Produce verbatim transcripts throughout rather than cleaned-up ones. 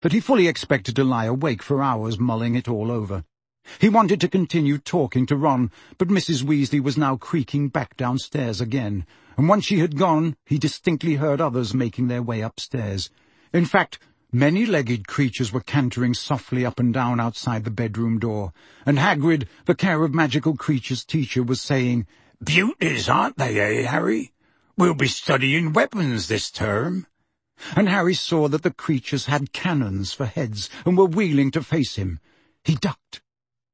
that he fully expected to lie awake for hours mulling it all over. He wanted to continue talking to Ron, but Missus Weasley was now creaking back downstairs again, and once she had gone, he distinctly heard others making their way upstairs. In fact, many-legged creatures were cantering softly up and down outside the bedroom door, and Hagrid, the Care of Magical Creatures teacher, was saying, "Beauties, aren't they, eh, Harry? We'll be studying weapons this term." And Harry saw that the creatures had cannons for heads and were wheeling to face him. He ducked.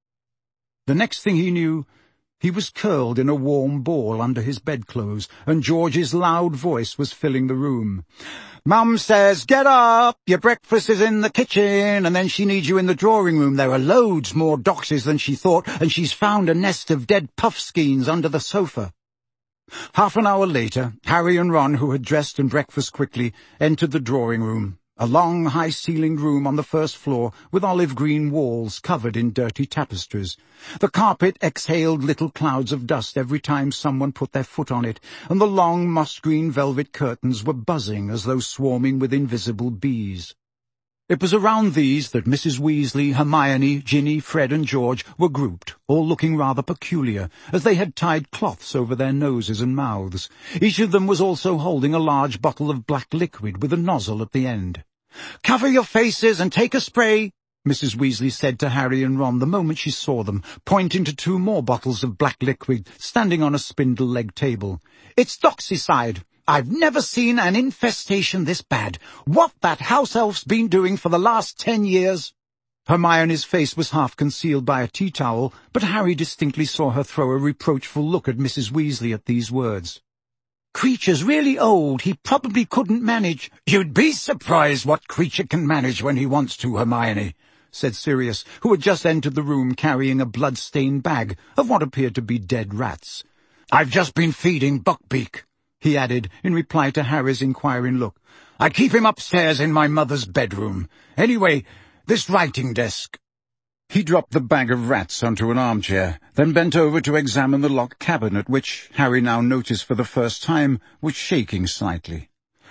The next thing he knew, he was curled in a warm ball under his bedclothes, and George's loud voice was filling the room. "Mum says, get up, your breakfast is in the kitchen, and then she needs you in the drawing room. There are loads more doxies than she thought, and she's found a nest of dead puffskeins under the sofa." Half an hour later, Harry and Ron, who had dressed and breakfast quickly, entered the drawing room, a long, high-ceilinged room on the first floor with olive-green walls covered in dirty tapestries. The carpet exhaled little clouds of dust every time someone put their foot on it, and the long moss-green velvet curtains were buzzing as though swarming with invisible bees. It was around these that Missus Weasley, Hermione, Ginny, Fred and George were grouped, all looking rather peculiar, as they had tied cloths over their noses and mouths. Each of them was also holding a large bottle of black liquid with a nozzle at the end. "Cover your faces and take a spray," Missus Weasley said to Harry and Ron the moment she saw them, pointing to two more bottles of black liquid standing on a spindle-legged table. "It's Doxycide. I've never seen an infestation this bad. What that house elf's been doing for the last ten years. Hermione's face was half concealed by a tea towel, but Harry distinctly saw her throw a reproachful look at Missus Weasley at these words. "Creature's really old. He probably couldn't manage." "You'd be surprised what Creature can manage when he wants to, Hermione," said Sirius, who had just entered the room carrying a blood-stained bag of what appeared to be dead rats. "I've just been feeding Buckbeak," he added, in reply to Harry's inquiring look. "I keep him upstairs in my mother's bedroom. Anyway, this writing desk—" He dropped the bag of rats onto an armchair, then bent over to examine the locked cabinet, which, Harry now noticed for the first time, was shaking slightly.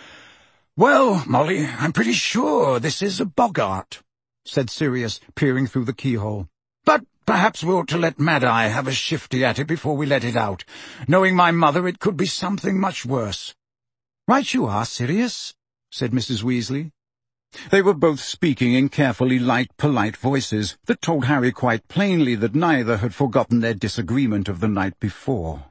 "Well, Molly, I'm pretty sure this is a Boggart," said Sirius, peering through the keyhole. "But perhaps we ought to let Mad-Eye have a shifty at it before we let it out. Knowing my mother, it could be something much worse." "Right you are, Sirius," said Missus Weasley. They were both speaking in carefully light, polite voices that told Harry quite plainly that neither had forgotten their disagreement of the night before.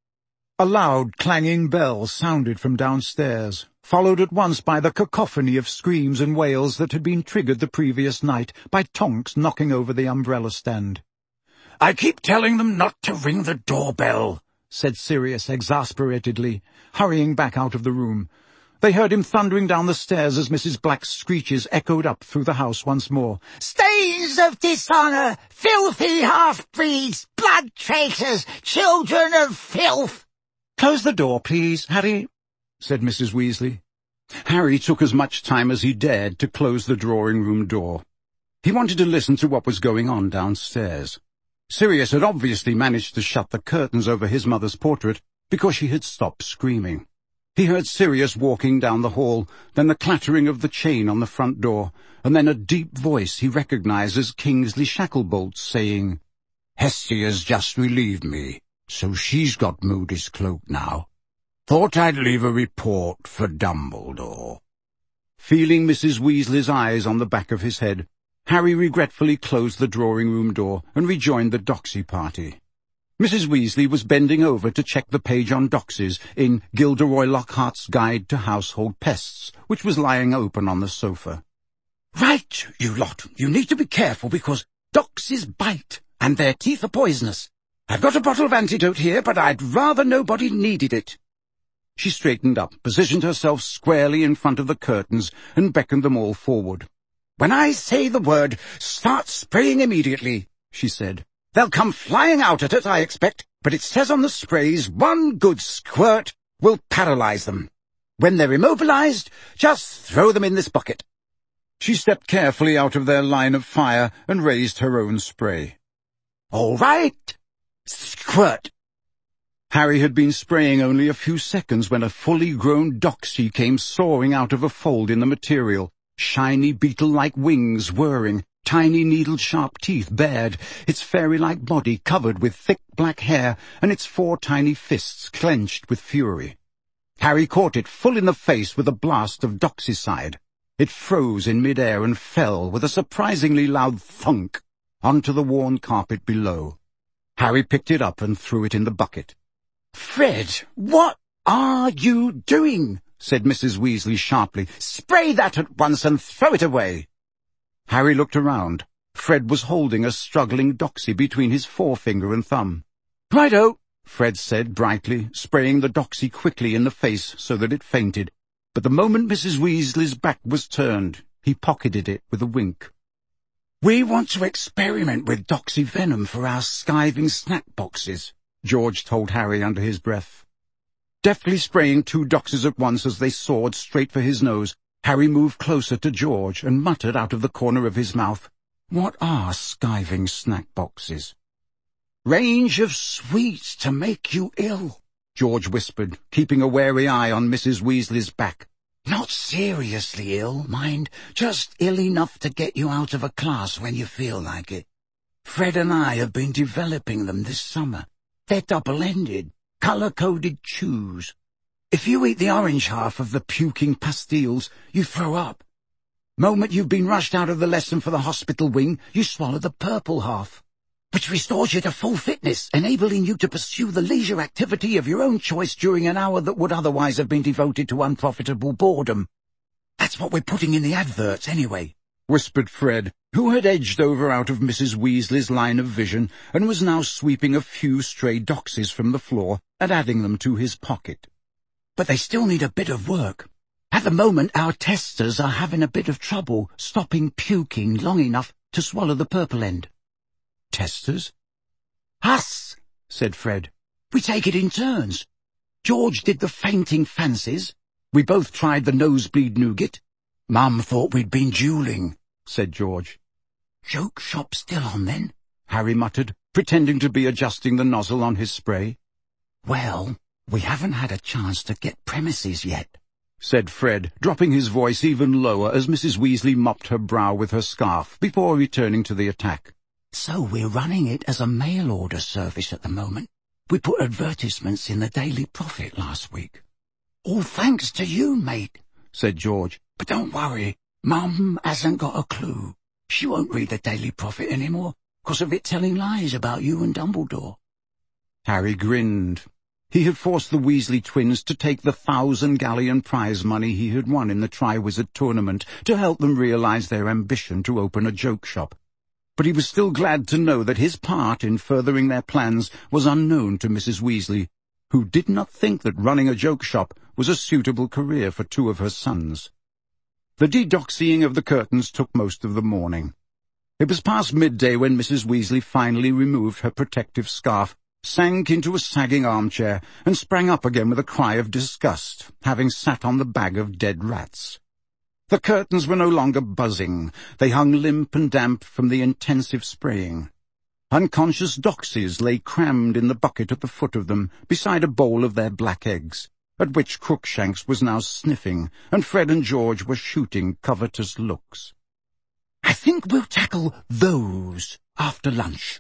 A loud, clanging bell sounded from downstairs, followed at once by the cacophony of screams and wails that had been triggered the previous night by Tonks knocking over the umbrella stand. "I keep telling them not to ring the doorbell," said Sirius exasperatedly, hurrying back out of the room. They heard him thundering down the stairs as Missus Black's screeches echoed up through the house once more. "Stains of dishonour! Filthy half-breeds! Blood traitors! Children of filth!" "Close the door, please, Harry," said Missus Weasley. Harry took as much time as he dared to close the drawing-room door. He wanted to listen to what was going on downstairs. Sirius had obviously managed to shut the curtains over his mother's portrait because she had stopped screaming. He heard Sirius walking down the hall, then the clattering of the chain on the front door, and then a deep voice he recognized as Kingsley Shacklebolt saying, "Hestia's just relieved me, so she's got Moody's cloak now. Thought I'd leave a report for Dumbledore." Feeling Missus Weasley's eyes on the back of his head, Harry regretfully closed the drawing-room door and rejoined the Doxy party. Missus Weasley was bending over to check the page on doxies in Gilderoy Lockhart's Guide to Household Pests, which was lying open on the sofa. "Right, you lot, you need to be careful because doxies bite, and their teeth are poisonous. I've got a bottle of antidote here, but I'd rather nobody needed it." She straightened up, positioned herself squarely in front of the curtains, and beckoned them all forward. "When I say the word, start spraying immediately," she said. "They'll come flying out at it, I expect, but it says on the sprays one good squirt will paralyze them. When they're immobilized, just throw them in this bucket." She stepped carefully out of their line of fire and raised her own spray. "All right, squirt." Harry had been spraying only a few seconds when a fully grown doxy came soaring out of a fold in the material, shiny beetle-like wings whirring, tiny needle-sharp teeth bared, its fairy-like body covered with thick black hair, and its four tiny fists clenched with fury. Harry caught it full in the face with a blast of doxycide. It froze in mid-air and fell with a surprisingly loud thunk onto the worn carpet below. Harry picked it up and threw it in the bucket. "Fred, what are you doing?" said Missus Weasley sharply. "Spray that at once and throw it away." Harry looked around. Fred was holding a struggling doxy between his forefinger and thumb. "Righto," Fred said brightly, spraying the doxy quickly in the face so that it fainted. But the moment Missus Weasley's back was turned, he pocketed it with a wink. "We want to experiment with doxy venom for our skiving snack boxes," George told Harry under his breath. Deftly spraying two doxies at once as they soared straight for his nose, Harry moved closer to George and muttered out of the corner of his mouth, "What are skiving snack boxes?" "Range of sweets to make you ill," George whispered, keeping a wary eye on Missus Weasley's back. "Not seriously ill, mind, just ill enough to get you out of a class when you feel like it. Fred and I have been developing them this summer. They're double-ended, colour-coded chews. If you eat the orange half of the puking pastilles, you throw up. Moment you've been rushed out of the lesson for the hospital wing, you swallow the purple half, which restores you to full fitness, enabling you to pursue the leisure activity of your own choice during an hour that would otherwise have been devoted to unprofitable boredom. That's what we're putting in the adverts, anyway," whispered Fred, who had edged over out of Missus Weasley's line of vision and was now sweeping a few stray doxies from the floor and adding them to his pocket. "But they still need a bit of work. At the moment, our testers are having a bit of trouble stopping puking long enough to swallow the purple end." "Testers?" "Us," said Fred. "We take it in turns. George did the fainting fancies. We both tried the nosebleed nougat. Mum thought we'd been duelling," said George. "Joke shop still on, then?" Harry muttered, pretending to be adjusting the nozzle on his spray. "Well, we haven't had a chance to get premises yet," said Fred, dropping his voice even lower as Missus Weasley mopped her brow with her scarf before returning to the attack. "So we're running it as a mail-order service at the moment. We put advertisements in the Daily Prophet last week." "All thanks to you, mate," said George. "But don't worry, Mum hasn't got a clue. She won't read the Daily Prophet anymore, because of it telling lies about you and Dumbledore." Harry grinned. He had forced the Weasley twins to take the thousand galleon prize money he had won in the Triwizard Tournament to help them realize their ambition to open a joke shop. But he was still glad to know that his part in furthering their plans was unknown to Missus Weasley, who did not think that running a joke shop was a suitable career for two of her sons. The de-doxying of the curtains took most of the morning. It was past midday when Missus Weasley finally removed her protective scarf, sank into a sagging armchair, and sprang up again with a cry of disgust, having sat on the bag of dead rats. The curtains were no longer buzzing. They hung limp and damp from the intensive spraying. Unconscious doxies lay crammed in the bucket at the foot of them, beside a bowl of their black eggs, at which Crookshanks was now sniffing, and Fred and George were shooting covetous looks. "I think we'll tackle those after lunch."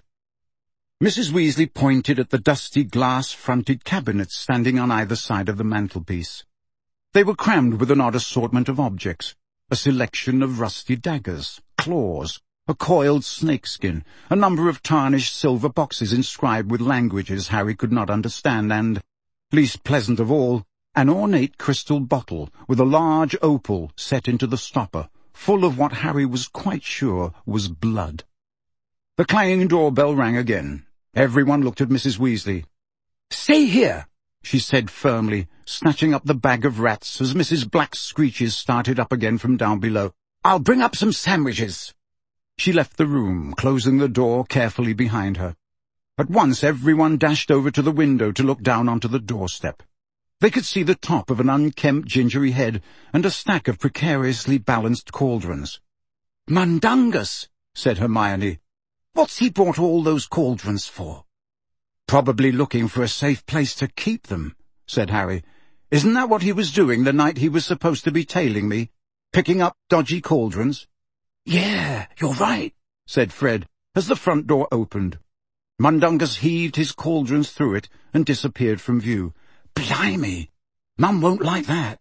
Missus Weasley pointed at the dusty glass-fronted cabinets standing on either side of the mantelpiece. They were crammed with an odd assortment of objects, a selection of rusty daggers, claws, a coiled snakeskin, a number of tarnished silver boxes inscribed with languages Harry could not understand, and, least pleasant of all, an ornate crystal bottle with a large opal set into the stopper, full of what Harry was quite sure was blood. The clanging doorbell rang again. Everyone looked at Missus Weasley. "Stay here," she said firmly, snatching up the bag of rats as Missus Black's screeches started up again from down below. "I'll bring up some sandwiches." She left the room, closing the door carefully behind her. At once everyone dashed over to the window to look down onto the doorstep. They could see the top of an unkempt gingery head and a stack of precariously balanced cauldrons. "Mundungus," said Hermione. "What's he brought all those cauldrons for?" "Probably looking for a safe place to keep them," said Harry. "Isn't that what he was doing the night he was supposed to be tailing me?" picking up dodgy cauldrons?" "Yeah, you're right," said Fred, as the front door opened. Mundungus heaved his cauldrons through it and disappeared from view. "Blimey! Mum won't like that."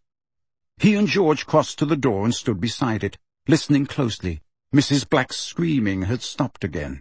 He and George crossed to the door and stood beside it, listening closely. Missus Black's screaming had stopped again.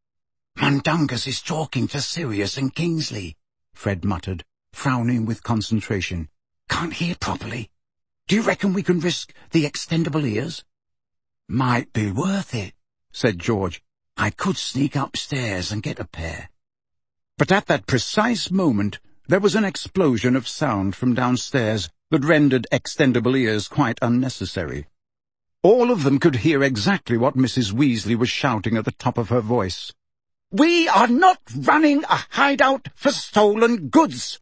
"Mundungus is talking to Sirius and Kingsley," Fred muttered, frowning with concentration. "Can't hear properly. Do you reckon we can risk the extendable ears?" "Might be worth it," said George. "I could sneak upstairs and get a pair." But at that precise moment there was an explosion of sound from downstairs that rendered extendable ears quite unnecessary. All of them could hear exactly what Missus Weasley was shouting at the top of her voice. "We are not running a hideout for stolen goods!"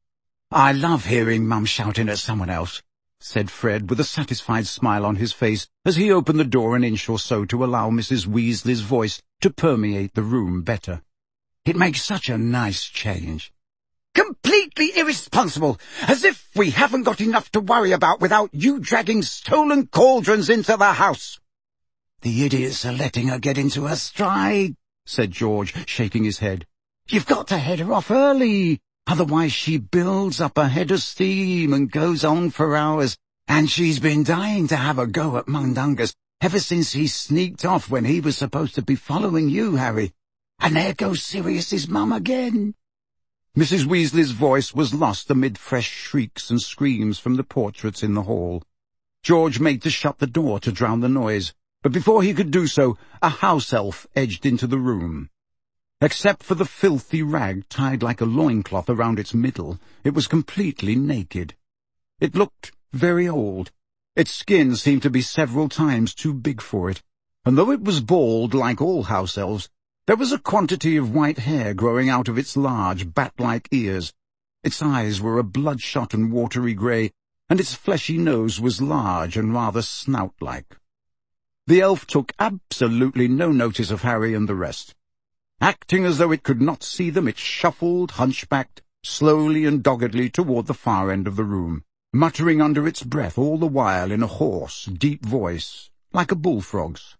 "I love hearing Mum shouting at someone else," said Fred with a satisfied smile on his face as he opened the door an inch or so to allow Missus Weasley's voice to permeate the room better. "It makes such a nice change." "Completely irresponsible, as if we haven't got enough to worry about without you dragging stolen cauldrons into the house." "The idiots are letting her get into her stride," said George, shaking his head. "You've got to head her off early, otherwise she builds up a head of steam and goes on for hours, and she's been dying to have a go at Mundungus ever since he sneaked off when he was supposed to be following you, Harry. And there goes Sirius's mum again." Missus Weasley's voice was lost amid fresh shrieks and screams from the portraits in the hall. George made to shut the door to drown the noise, but before he could do so, a house elf edged into the room. Except for the filthy rag tied like a loincloth around its middle, it was completely naked. It looked very old. Its skin seemed to be several times too big for it, and though it was bald like all house elves, there was a quantity of white hair growing out of its large, bat-like ears. Its eyes were a bloodshot and watery grey, and its fleshy nose was large and rather snout-like. The elf took absolutely no notice of Harry and the rest. Acting as though it could not see them, it shuffled, hunchbacked, slowly and doggedly toward the far end of the room, muttering under its breath all the while in a hoarse, deep voice, like a bullfrog's.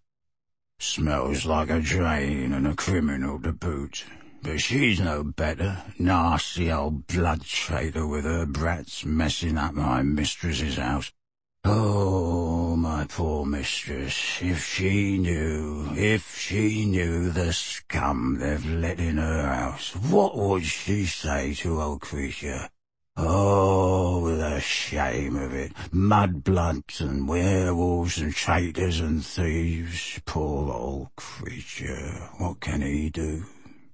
"Smells like a drain and a criminal to boot. But she's no better. Nasty old blood traitor with her brats messing up my mistress's house. Oh, my poor mistress, if she knew, if she knew the scum they've let in her house, what would she say to old creature? Oh, the shame of it. Mudbloods and werewolves and traitors and thieves. Poor old creature. What can he do?"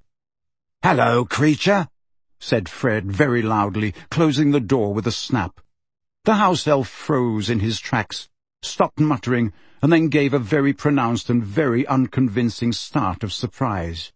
"Hello, creature," said Fred very loudly, closing the door with a snap. The house elf froze in his tracks, stopped muttering, and then gave a very pronounced and very unconvincing start of surprise.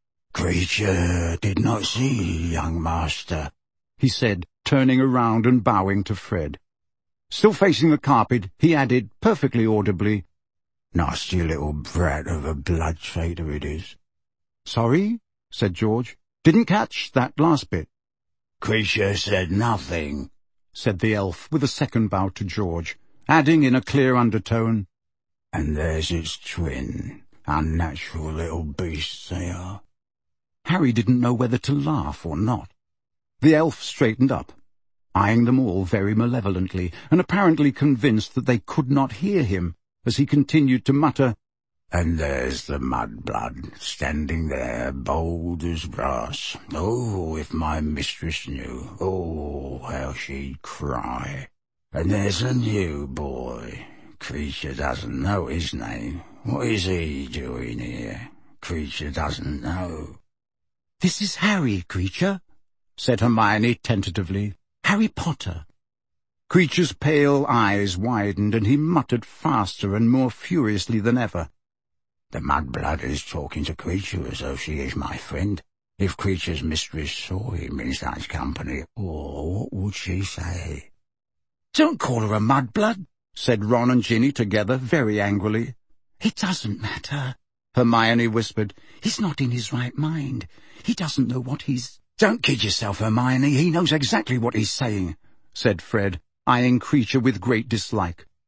"Creature did not see, young master," he said, turning around and bowing to Fred. Still facing the carpet, he added, perfectly audibly, "Nasty little brat of a blood traitor it is." "Sorry?" said George. "Didn't catch that last bit." "Creature said nothing," said the elf with a second bow to George, adding in a clear undertone, "And there's its twin. Unnatural little beasts they are." Harry didn't know whether to laugh or not. The elf straightened up, eyeing them all very malevolently, and apparently convinced that they could not hear him, as he continued to mutter, "And there's the mudblood, standing there, bold as brass. Oh, if my mistress knew, oh, how she'd cry. And there's a new boy. Creature doesn't know his name. What is he doing here? Creature doesn't know." "This is Harry, Creature," said Hermione tentatively. "Harry Potter." Creature's pale eyes widened, and he muttered faster and more furiously than ever. "The mudblood is talking to Creature as though she is my friend. If Creature's mistress saw him in such company, oh, what would she say?" "Don't call her a mudblood," said Ron and Ginny together, very angrily. "It doesn't matter," Hermione whispered. "He's not in his right mind. He doesn't know what he's—" "Don't kid yourself, Hermione. He knows exactly what he's saying," said Fred, eyeing Creature with great dislike.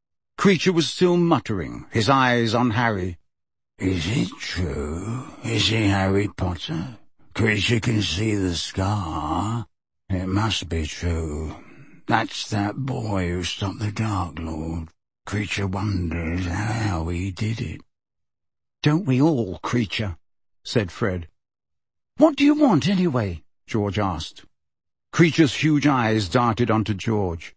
Creature was still muttering, his eyes on Harry. "Is it true? Is he Harry Potter? Creature can see the scar. It must be true. That's that boy who stopped the Dark Lord. Creature wonders how he did it." "Don't we all, Creature?" said Fred. "What do you want, anyway?" George asked. Creature's huge eyes darted onto George.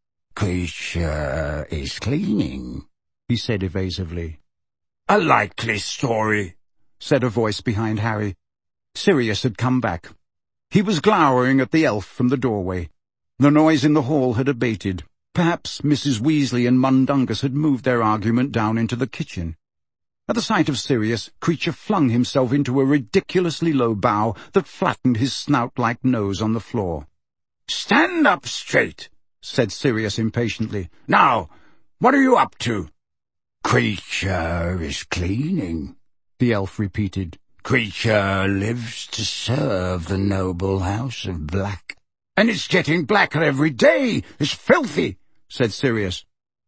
"Creature is cleaning," he said evasively. "A likely story," said a voice behind Harry. Sirius had come back. He was glowering at the elf from the doorway. The noise in the hall had abated. Perhaps Missus Weasley and Mundungus had moved their argument down into the kitchen. At the sight of Sirius, Creature flung himself into a ridiculously low bow that flattened his snout-like nose on the floor. "Stand up straight," said Sirius impatiently. "Now, what are you up to?" "Creature is cleaning," the elf repeated. "Creature lives to serve the noble house of Black." "And it's getting blacker every day. It's filthy," said Sirius.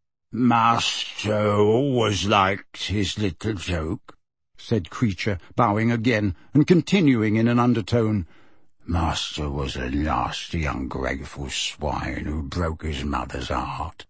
"Master always liked his little joke," said Creature, bowing again and continuing in an undertone. "Master was a nasty, ungrateful swine who broke his mother's heart."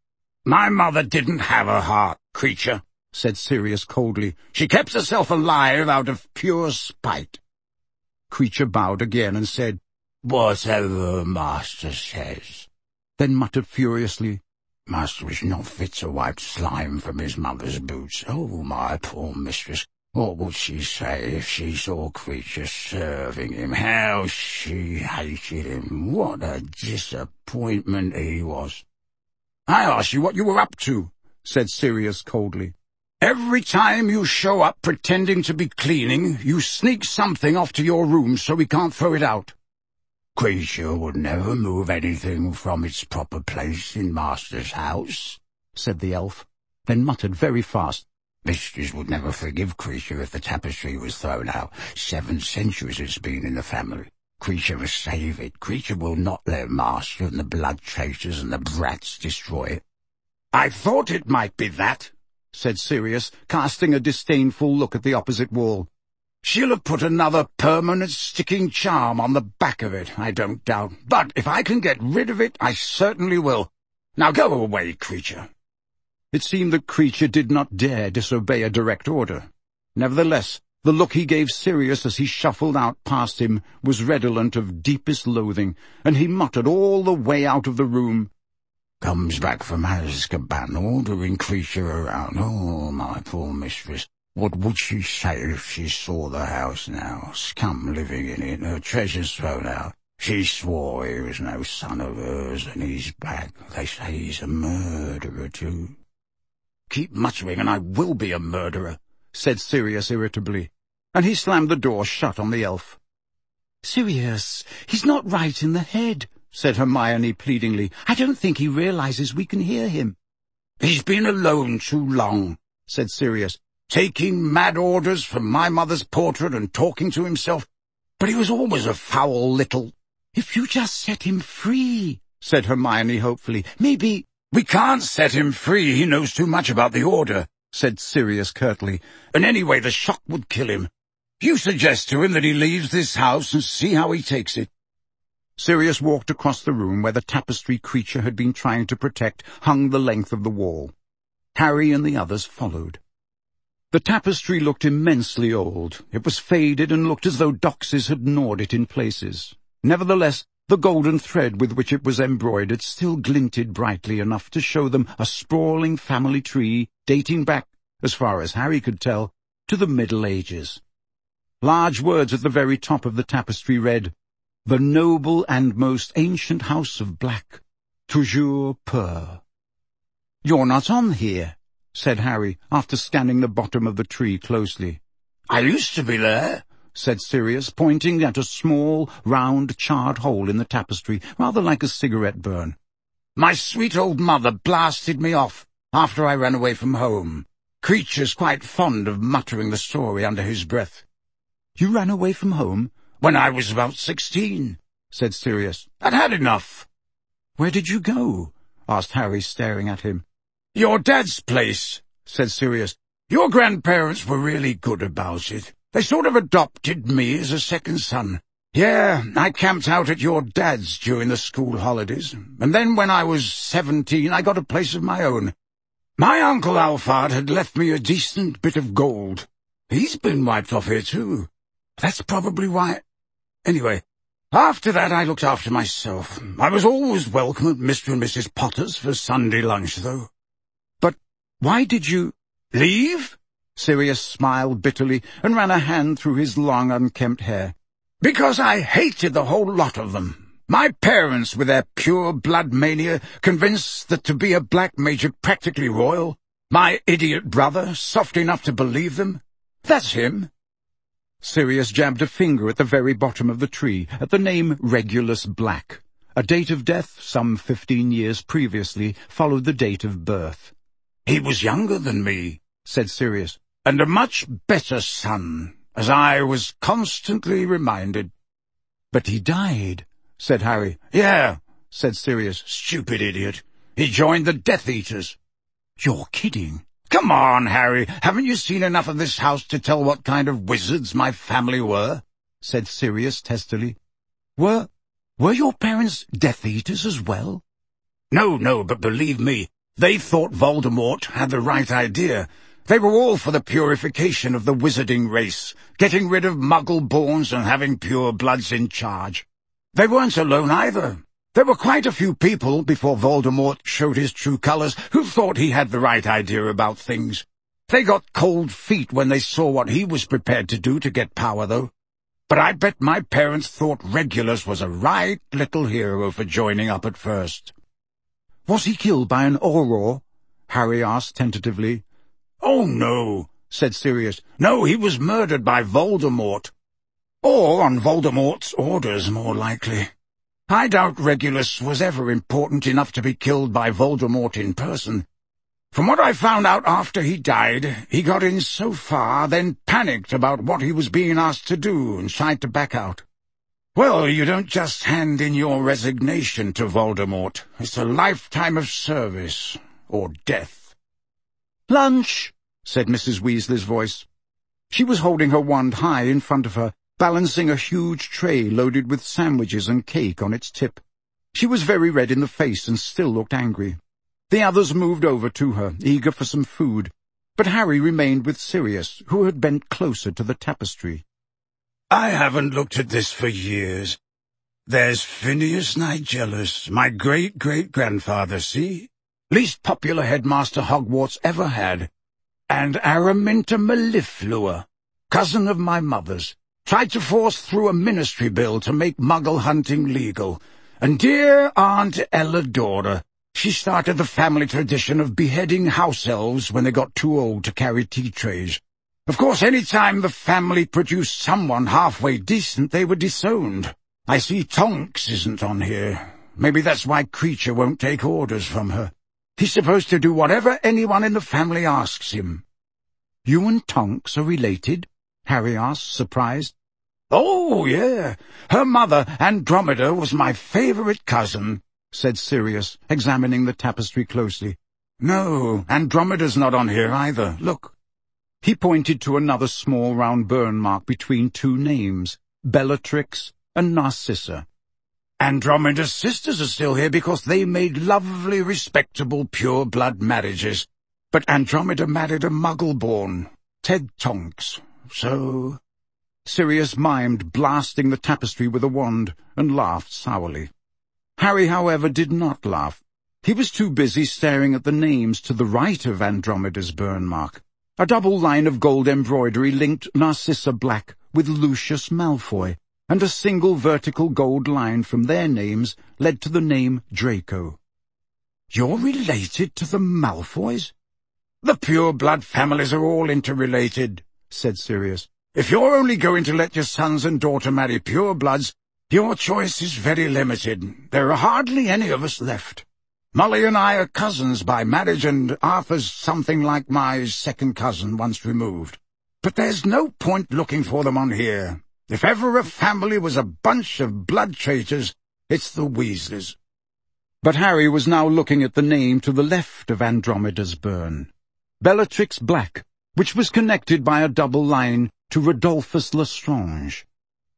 "My mother didn't have a heart, Creature," said Sirius coldly. "She kept herself alive out of pure spite." Creature bowed again and said, "Whatever Master says," then muttered furiously, "Master is not fit to wipe slime from his mother's boots. Oh, my poor mistress, what would she say if she saw Creature serving him? How she hated him. What a disappointment he was." "I asked you what you were up to," said Sirius coldly. "Every time you show up pretending to be cleaning, you sneak something off to your room so we can't throw it out." "Creature would never move anything from its proper place in Master's house," said the elf, then muttered very fast, "Mistress would never forgive Creature if the tapestry was thrown out. Seven centuries it's been in the family. Creature must save it. Creature will not let Master and the blood chasers and the brats destroy it." "I thought it might be that," said Sirius, casting a disdainful look at the opposite wall. "She'll have put another permanent sticking charm on the back of it, I don't doubt. But if I can get rid of it, I certainly will. Now go away, Creature." It seemed that Creature did not dare disobey a direct order. Nevertheless, the look he gave Sirius as he shuffled out past him was redolent of deepest loathing, and he muttered all the way out of the room, "Comes back from Azkaban, ordering Creature around. Oh, my poor mistress. What would she say if she saw the house now? Scum living in it, her treasures thrown out. She swore he was no son of hers, and he's back. They say he's a murderer, too." "Keep muttering, and I will be a murderer," said Sirius irritably, and he slammed the door shut on the elf. "Sirius, he's not right in the head," said Hermione pleadingly. "I don't think he realizes we can hear him." "He's been alone too long," said Sirius, "taking mad orders from my mother's portrait and talking to himself. But he was always a foul little—" "If you just set him free," said Hermione hopefully, "maybe—" "We can't set him free. He knows too much about the Order," said Sirius curtly. "And anyway, the shock would kill him. You suggest to him that he leaves this house and see how he takes it." Sirius walked across the room where the tapestry Creature had been trying to protect hung the length of the wall. Harry and the others followed. The tapestry looked immensely old. It was faded and looked as though doxes had gnawed it in places. Nevertheless, the golden thread with which it was embroidered still glinted brightly enough to show them a sprawling family tree dating back, as far as Harry could tell, to the Middle Ages. Large words at the very top of the tapestry read, "The noble and most ancient house of Black, toujours pur." "You're not on here," said Harry, after scanning the bottom of the tree closely. "I used to be there," said Sirius, pointing at a small, round, charred hole in the tapestry, rather like a cigarette burn. "My sweet old mother blasted me off after I ran away from home. Creature's quite fond of muttering the story under his breath." "You ran away from home?" "When I was about sixteen," said Sirius. "I'd had enough." "Where did you go?" asked Harry, staring at him. "Your dad's place," said Sirius. "Your grandparents were really good about it. They sort of adopted me as a second son. Yeah, I camped out at your dad's during the school holidays, and then when I was seventeen I got a place of my own. My Uncle Alphard had left me a decent bit of gold. He's been wiped off here too. That's probably why... Anyway, after that I looked after myself. I was always welcome at Mister and Missus Potter's for Sunday lunch, though." "But why did you—" "Leave?" Sirius smiled bitterly and ran a hand through his long, unkempt hair. "Because I hated the whole lot of them. My parents, with their pure blood mania, convinced that to be a black made you practically royal. My idiot brother, soft enough to believe them. That's him." Sirius jabbed a finger at the very bottom of the tree, at the name Regulus Black. A date of death, some fifteen years previously, followed the date of birth. "He was younger than me," said Sirius, "and a much better son, as I was constantly reminded." "But he died," said Harry. "Yeah," said Sirius. "Stupid idiot. He joined the Death Eaters." "You're kidding." "Come on, Harry. Haven't you seen enough of this house to tell what kind of wizards my family were?" said Sirius testily. Were, were your parents Death Eaters as well?" "No, no, but believe me, they thought Voldemort had the right idea. They were all for the purification of the wizarding race, getting rid of Muggle-borns and having pure bloods in charge. They weren't alone either. There were quite a few people, before Voldemort showed his true colors, who thought he had the right idea about things. They got cold feet when they saw what he was prepared to do to get power, though. But I bet my parents thought Regulus was a right little hero for joining up at first." "Was he killed by an Auror?" Harry asked tentatively. "Oh, no," said Sirius. "No, he was murdered by Voldemort. Or on Voldemort's orders, more likely. I doubt Regulus was ever important enough to be killed by Voldemort in person. From what I found out after he died, he got in so far, then panicked about what he was being asked to do and tried to back out. Well, you don't just hand in your resignation to Voldemort. It's a lifetime of service, or death." "Lunch," said Missus Weasley's voice. She was holding her wand high in front of her, balancing a huge tray loaded with sandwiches and cake on its tip. She was very red in the face and still looked angry. The others moved over to her, eager for some food, but Harry remained with Sirius, who had bent closer to the tapestry. "I haven't looked at this for years. There's Phineas Nigellus, my great-great-grandfather, see? Least popular headmaster Hogwarts ever had. And Araminta Melliflua, cousin of my mother's. Tried to force through a ministry bill to make Muggle hunting legal. And dear Aunt Elladora, she started the family tradition of beheading house elves when they got too old to carry tea trays. Of course, any time the family produced someone halfway decent, they were disowned. I see Tonks isn't on here. Maybe that's why Kreacher won't take orders from her. He's supposed to do whatever anyone in the family asks him." "You and Tonks are related?" Harry asked, surprised. "Oh, yeah. Her mother, Andromeda, was my favorite cousin," said Sirius, examining the tapestry closely. "No, Andromeda's not on here either. Look." He pointed to another small round burn mark between two names, Bellatrix and Narcissa. "Andromeda's sisters are still here because they made lovely, respectable, pure-blood marriages. But Andromeda married a Muggle-born, Ted Tonks. So—" Sirius mimed blasting the tapestry with a wand, and laughed sourly. Harry, however, did not laugh. He was too busy staring at the names to the right of Andromeda's burn mark. A double line of gold embroidery linked Narcissa Black with Lucius Malfoy, and a single vertical gold line from their names led to the name Draco. "You're related to the Malfoys?" "The pure-blood families are all interrelated," said Sirius. "If you're only going to let your sons and daughter marry pure-bloods, your choice is very limited. There are hardly any of us left. Molly and I are cousins by marriage, and Arthur's something like my second cousin once removed. But there's no point looking for them on here. If ever a family was a bunch of blood traitors, it's the Weasleys." But Harry was now looking at the name to the left of Andromeda's burn. Bellatrix Black, which was connected by a double line to Rodolphus Lestrange.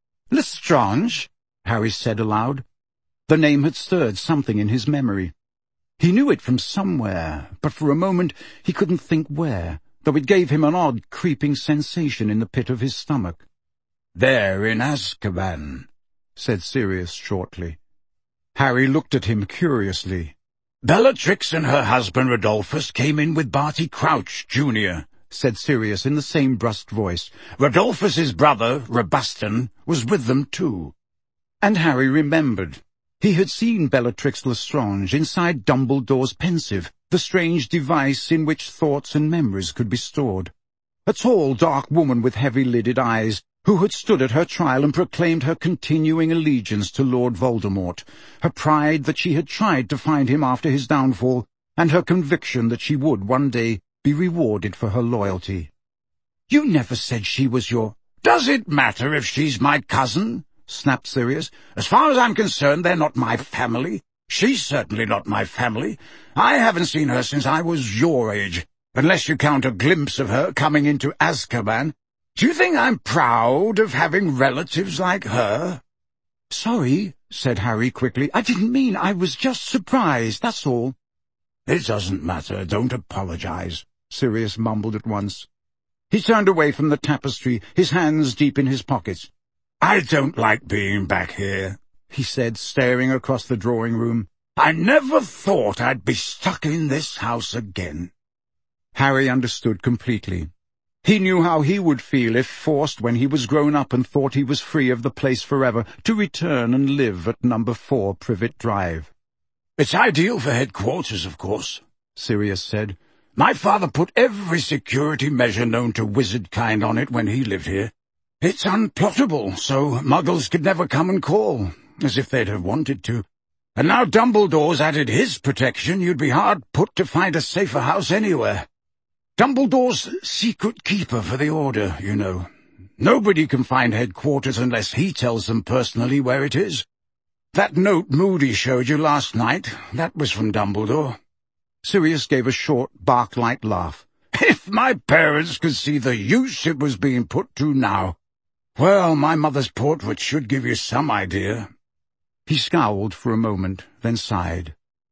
Lestrange? Harry said aloud. The name had stirred something in his memory. He knew it from somewhere, but for a moment he couldn't think where, though it gave him an odd creeping sensation in the pit of his stomach. "There in Azkaban," said Sirius shortly. Harry looked at him curiously. "Bellatrix and her husband Rodolphus came in with Barty Crouch, Junior, said Sirius in the same brusque voice. Rodolphus's brother, Rabuston, was with them too. And Harry remembered. He had seen Bellatrix Lestrange inside Dumbledore's Pensieve, the strange device in which thoughts and memories could be stored. A tall, dark woman with heavy-lidded eyes, who had stood at her trial and proclaimed her continuing allegiance to Lord Voldemort, her pride that she had tried to find him after his downfall, and her conviction that she would one day be rewarded for her loyalty. "You never said she was your—" "Does it matter if she's my cousin?" snapped Sirius. "As far as I'm concerned, they're not my family. She's certainly not my family. I haven't seen her since I was your age, unless you count a glimpse of her coming into Azkaban. Do you think I'm proud of having relatives like her?" "Sorry," said Harry quickly. "I didn't mean. I was just surprised, that's all." "It doesn't matter. Don't apologize," Sirius mumbled at once. He turned away from the tapestry, his hands deep in his pockets. "I don't like being back here," he said, staring across the drawing-room. "I never thought I'd be stuck in this house again." Harry understood completely. He knew how he would feel if forced, when he was grown up and thought he was free of the place forever, to return and live at number four Privet Drive. "It's ideal for headquarters, of course," Sirius said. "My father put every security measure known to wizard-kind on it when he lived here. It's unplottable, so muggles could never come and call, as if they'd have wanted to. And now Dumbledore's added his protection, you'd be hard put to find a safer house anywhere. Dumbledore's secret keeper for the Order, you know. Nobody can find headquarters unless he tells them personally where it is. That note Moody showed you last night, that was from Dumbledore." Sirius gave a short, bark-like laugh. "If my parents could see the use it was being put to now. Well, my mother's portrait should give you some idea." He scowled for a moment, then sighed.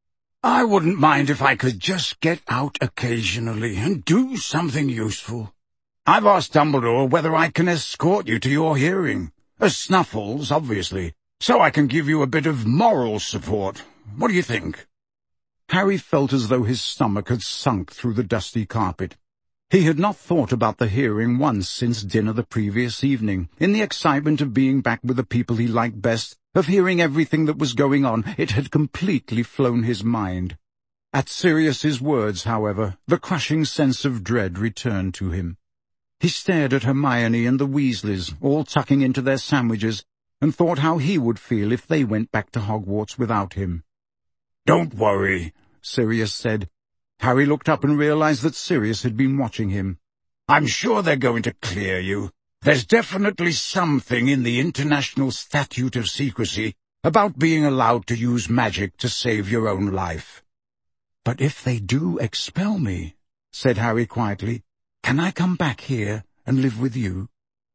"I wouldn't mind if I could just get out occasionally and do something useful. I've asked Dumbledore whether I can escort you to your hearing. As Snuffles, obviously, so I can give you a bit of moral support. What do you think?" Harry felt as though his stomach had sunk through the dusty carpet. He had not thought about the hearing once since dinner the previous evening. In the excitement of being back with the people he liked best, of hearing everything that was going on, it had completely flown his mind. At Sirius's words, however, the crushing sense of dread returned to him. He stared at Hermione and the Weasleys, all tucking into their sandwiches, and thought how he would feel if they went back to Hogwarts without him. "Don't worry," Sirius said. Harry looked up and realized that Sirius had been watching him. "I'm sure they're going to clear you. There's definitely something in the International Statute of Secrecy about being allowed to use magic to save your own life." "But if they do expel me," said Harry quietly, "can I come back here and live with you?"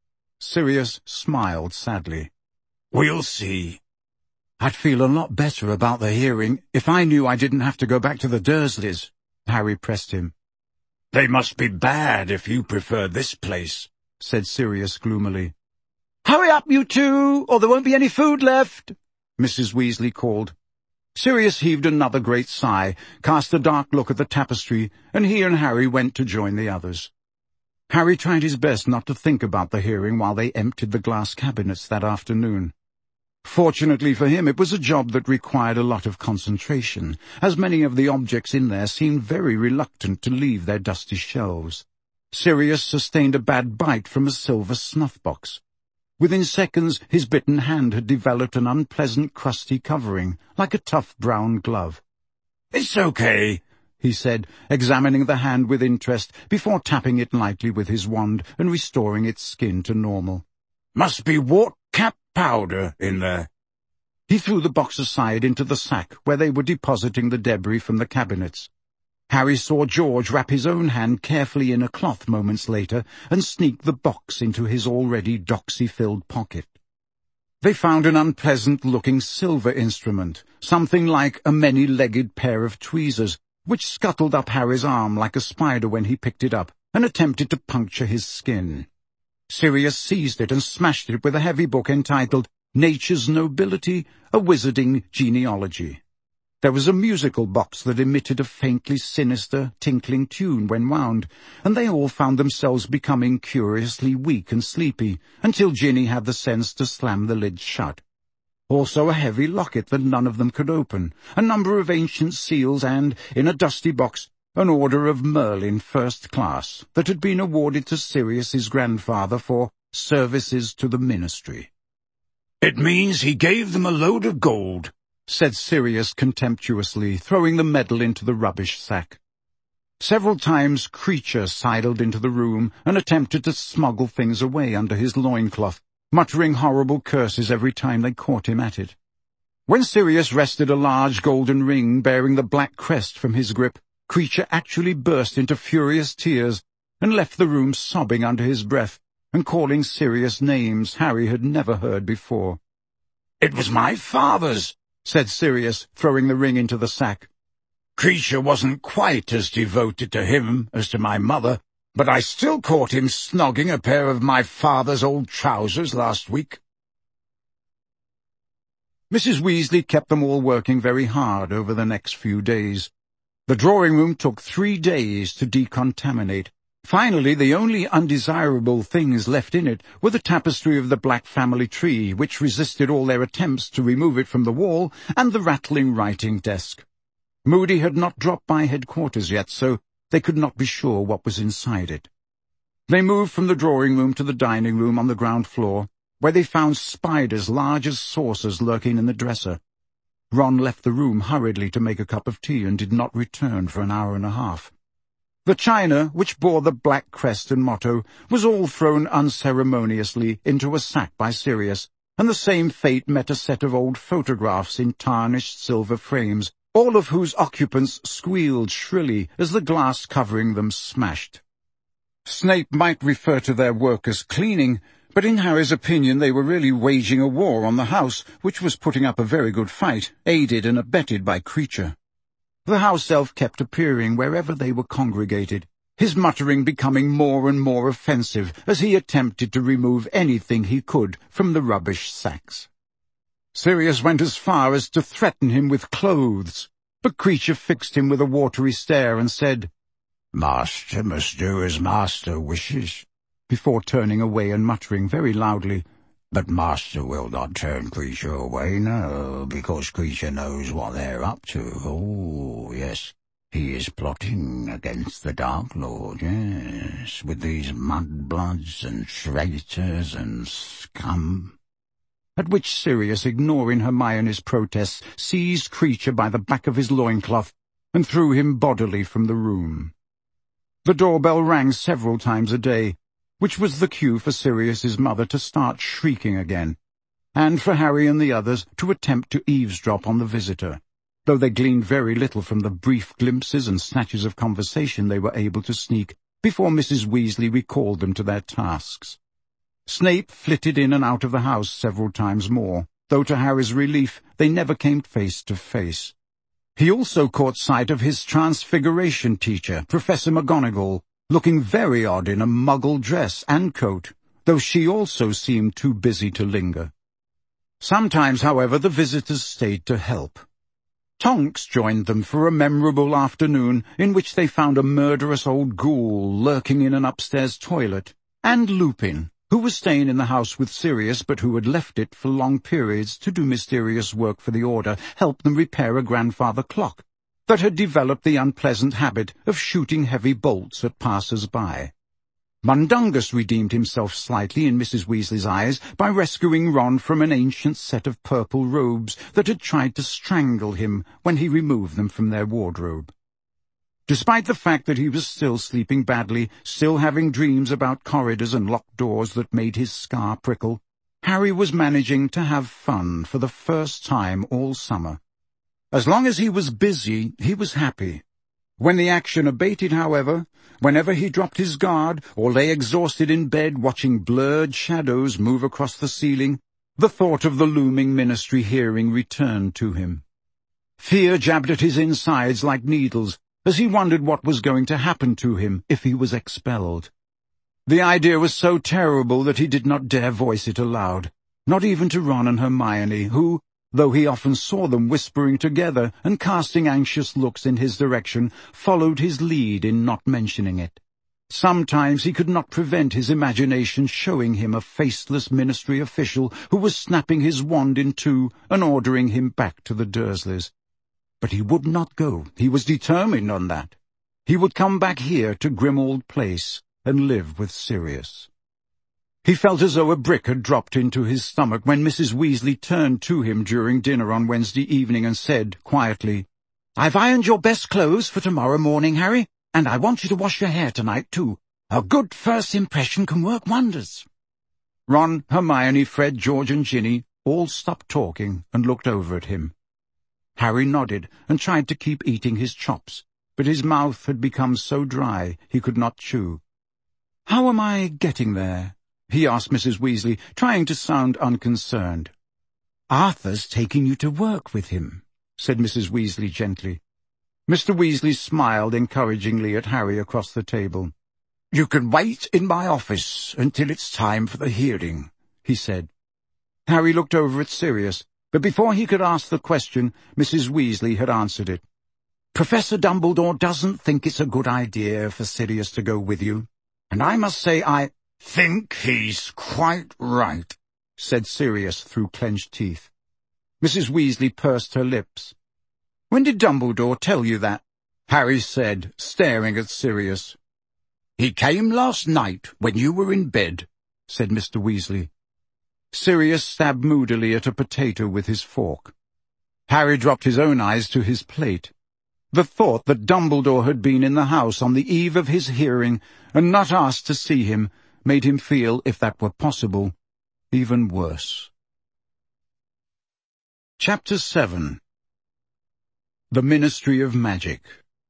Sirius smiled sadly. "We'll see." "I'd feel a lot better about the hearing if I knew I didn't have to go back to the Dursleys," Harry pressed him. "They must be bad if you prefer this place," said Sirius gloomily. "Hurry up, you two, or there won't be any food left," Missus Weasley called. Sirius heaved another great sigh, cast a dark look at the tapestry, and he and Harry went to join the others. Harry tried his best not to think about the hearing while they emptied the glass cabinets that afternoon. Fortunately for him, it was a job that required a lot of concentration, as many of the objects in there seemed very reluctant to leave their dusty shelves. Sirius sustained a bad bite from a silver snuff-box. Within seconds, his bitten hand had developed an unpleasant crusty covering, like a tough brown glove. "It's okay," he said, examining the hand with interest before tapping it lightly with his wand and restoring its skin to normal. "Must be wart cap powder in there." He threw the box aside into the sack where they were depositing the debris from the cabinets. Harry saw George wrap his own hand carefully in a cloth moments later and sneak the box into his already doxy-filled pocket. They found an unpleasant-looking silver instrument, something like a many-legged pair of tweezers, which scuttled up Harry's arm like a spider when he picked it up and attempted to puncture his skin. Sirius seized it and smashed it with a heavy book entitled Nature's Nobility, a Wizarding Genealogy. There was a musical box that emitted a faintly sinister, tinkling tune when wound, and they all found themselves becoming curiously weak and sleepy, until Ginny had the sense to slam the lid shut. Also a heavy locket that none of them could open, a number of ancient seals, and, in a dusty box, an order of Merlin First Class that had been awarded to Sirius's grandfather for services to the ministry. "It means he gave them a load of gold," said Sirius contemptuously, throwing the medal into the rubbish sack. Several times Kreacher sidled into the room and attempted to smuggle things away under his loincloth, muttering horrible curses every time they caught him at it. When Sirius wrested a large golden ring bearing the black crest from his grip, Kreacher actually burst into furious tears and left the room sobbing under his breath and calling Sirius names Harry had never heard before. "It was my father's," said Sirius, throwing the ring into the sack. "Kreacher wasn't quite as devoted to him as to my mother, but I still caught him snogging a pair of my father's old trousers last week." Missus Weasley kept them all working very hard over the next few days. The drawing-room took three days to decontaminate. Finally, the only undesirable things left in it were the tapestry of the Black family tree, which resisted all their attempts to remove it from the wall, and the rattling writing desk. Moody had not dropped by headquarters yet, so they could not be sure what was inside it. They moved from the drawing-room to the dining-room on the ground floor, where they found spiders large as saucers lurking in the dresser. Ron left the room hurriedly to make a cup of tea and did not return for an hour and a half. The china, which bore the black crest and motto, was all thrown unceremoniously into a sack by Sirius, and the same fate met a set of old photographs in tarnished silver frames, all of whose occupants squealed shrilly as the glass covering them smashed. Snape might refer to their work as cleaning, but in Harry's opinion they were really waging a war on the house, which was putting up a very good fight, aided and abetted by Kreacher. The house elf kept appearing wherever they were congregated, his muttering becoming more and more offensive as he attempted to remove anything he could from the rubbish sacks. Sirius went as far as to threaten him with clothes, but Kreacher fixed him with a watery stare and said, "Master must do as master wishes," before turning away and muttering very loudly, "But master will not turn Kreacher away, no, because Kreacher knows what they're up to. Oh, yes, he is plotting against the Dark Lord, yes, with these mudbloods and traitors and scum." At which Sirius, ignoring Hermione's protests, seized Kreacher by the back of his loincloth and threw him bodily from the room. The doorbell rang several times a day, which was the cue for Sirius's mother to start shrieking again, and for Harry and the others to attempt to eavesdrop on the visitor, though they gleaned very little from the brief glimpses and snatches of conversation they were able to sneak before Missus Weasley recalled them to their tasks. Snape flitted in and out of the house several times more, though to Harry's relief they never came face to face. He also caught sight of his transfiguration teacher, Professor McGonagall, looking very odd in a muggle dress and coat, though she also seemed too busy to linger. Sometimes, however, the visitors stayed to help. Tonks joined them for a memorable afternoon in which they found a murderous old ghoul lurking in an upstairs toilet, and Lupin, who was staying in the house with Sirius but who had left it for long periods to do mysterious work for the Order, helped them repair a grandfather clock that had developed the unpleasant habit of shooting heavy bolts at passers-by. Mundungus redeemed himself slightly in Missus Weasley's eyes by rescuing Ron from an ancient set of purple robes that had tried to strangle him when he removed them from their wardrobe. Despite the fact that he was still sleeping badly, still having dreams about corridors and locked doors that made his scar prickle, Harry was managing to have fun for the first time all summer. As long as he was busy, he was happy. When the action abated, however, whenever he dropped his guard or lay exhausted in bed watching blurred shadows move across the ceiling, the thought of the looming ministry hearing returned to him. Fear jabbed at his insides like needles as he wondered what was going to happen to him if he was expelled. The idea was so terrible that he did not dare voice it aloud, not even to Ron and Hermione, who, though he often saw them whispering together and casting anxious looks in his direction, followed his lead in not mentioning it. Sometimes he could not prevent his imagination showing him a faceless ministry official who was snapping his wand in two and ordering him back to the Dursleys. But he would not go. He was determined on that. He would come back here to Grimmauld Place and live with Sirius. He felt as though a brick had dropped into his stomach when Missus Weasley turned to him during dinner on Wednesday evening and said quietly, "I've ironed your best clothes for tomorrow morning, Harry, and I want you to wash your hair tonight, too. A good first impression can work wonders." Ron, Hermione, Fred, George, and Ginny all stopped talking and looked over at him. Harry nodded and tried to keep eating his chops, but his mouth had become so dry he could not chew. "How am I getting there?" he asked Missus Weasley, trying to sound unconcerned. "Arthur's taking you to work with him," said Missus Weasley gently. Mister Weasley smiled encouragingly at Harry across the table. "You can wait in my office until it's time for the hearing," he said. Harry looked over at Sirius, but before he could ask the question, Missus Weasley had answered it. "Professor Dumbledore doesn't think it's a good idea for Sirius to go with you, and I must say I—" "Think he's quite right," said Sirius through clenched teeth. Missus Weasley pursed her lips. "When did Dumbledore tell you that?" Harry said, staring at Sirius. "He came last night when you were in bed," said Mister Weasley. Sirius stabbed moodily at a potato with his fork. Harry dropped his own eyes to his plate. The thought that Dumbledore had been in the house on the eve of his hearing and not asked to see him made him feel, if that were possible, even worse. Chapter seven. The Ministry of Magic.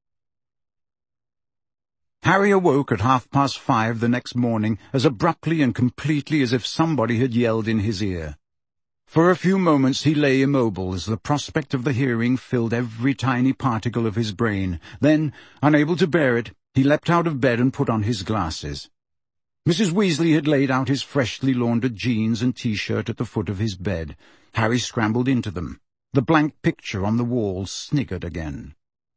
Harry awoke at half-past five the next morning as abruptly and completely as if somebody had yelled in his ear. For a few moments he lay immobile as the prospect of the hearing filled every tiny particle of his brain. Then, unable to bear it, he leapt out of bed and put on his glasses. Missus Weasley had laid out his freshly laundered jeans and T-shirt at the foot of his bed. Harry scrambled into them. The blank picture on the wall sniggered again.